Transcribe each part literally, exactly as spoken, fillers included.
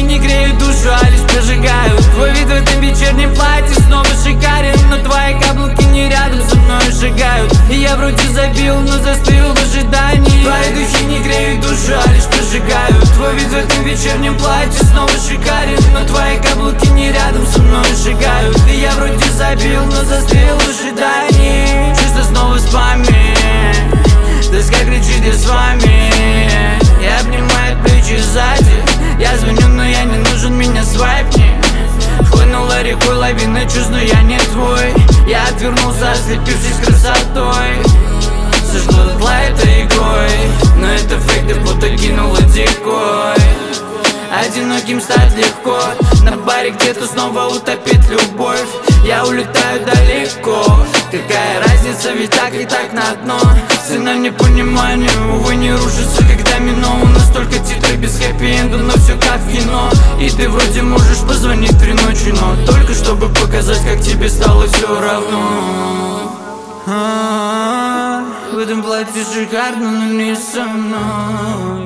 не греют душу, а лишь прожигают. Твой вид в этом вечернем платье снова шикарен, но твои каблуки не рядом со мной шагают. И я вроде забил, но застыл в ожидании. Твои духи не греют душу, а лишь прожигают. Твой вид в этом вечернем платье снова шикарен, но твои каблуки не рядом со мной шагают. И я вроде забил, но застрял в ожидании. Чувство снова с вами, тоска кричит: я с вами. Я обнимаю плечи сзади, я звоню, но я не нужен, меня свайпни. Хлынула рекой лавина чувств, но я не твой. Я отвернулся, ослепившись красотой. Сожгла дотла этой игрой, но это фейк, ты будто кинула дикой. Одиноким стать легко, на баре где-то снова утопит любовь. Я улетаю далеко, какая разница, ведь так и так на дно. Цена непонимания, увы, не рушится, когда минул. Настолько титры без хэппи-энда, но все как в кино. И ты вроде можешь позвонить три ночи, но только чтобы показать, как тебе стало все равно. А-а-а, в этом платье шикарно, но не со мной.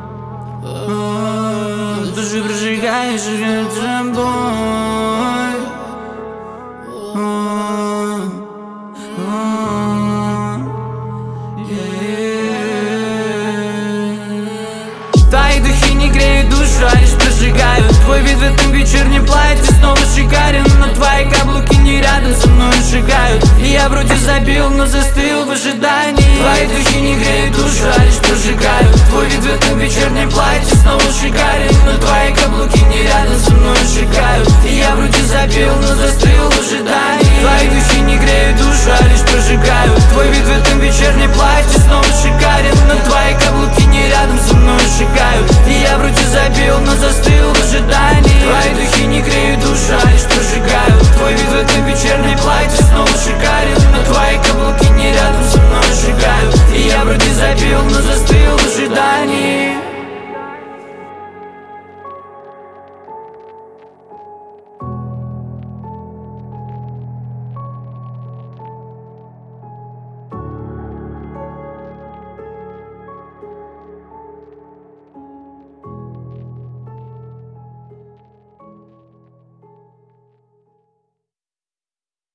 А-а-а, души прожигаешь перед собой. Твои духи не греют душу, а лишь прожигают. Твой вид в этом вечернем платье снова шикарен, но твои каблуки не рядом со мной шагают. И я вроде забил, но застыл в ожидании. Твои духи не греют душу, а лишь прожигают. Твой вид в этом вечернем платье снова шикарен, но твои каблуки не рядом со мной шагают. И я вроде забил, но застыл в ожидании. Твои духи не греют